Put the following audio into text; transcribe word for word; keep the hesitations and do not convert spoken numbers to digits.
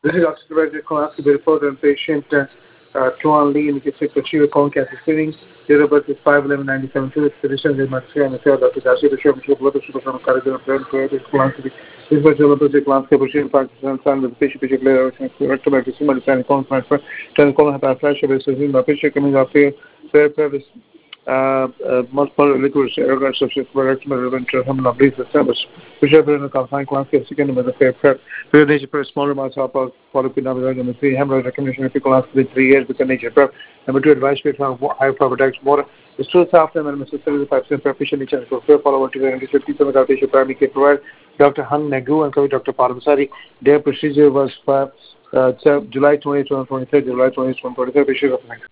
This is Doctor Director Class to be reported on patient uh, uh, Tuan Lee in the district of Chiva colon cancer screening. Date of birth is five eleven ninety-seven. To the physician, they must say, and the Doctor Darcy, the Shop, the Blood, the Super Son of Carrigan, the Brand, the Class to be. This was the Lotus Class, the Brazilian Pakistan, San, the patient, patient, later, rectum, the Sima, the San, colon, my friend, ten colon, have a flash of his, the patient coming up here, fair preface. Uh, uh, multiple liquid irregular substance product relevant to him not least established. Bishop in the confined class of second with the fair prep. Real nature prep smaller amounts of polypid number three hemorrhoid recommendation if people last within three years with the nature prep. Number two advice to from high protection water. The truth after and Mister seventy-five percent preparation each and for follow to the fifty-seven outpatient primary care provider. Doctor Hung Nagu and Doctor Parvasari. Their procedure was for uh, July twentieth, twenty twenty-three, July twentieth, twenty twenty-three.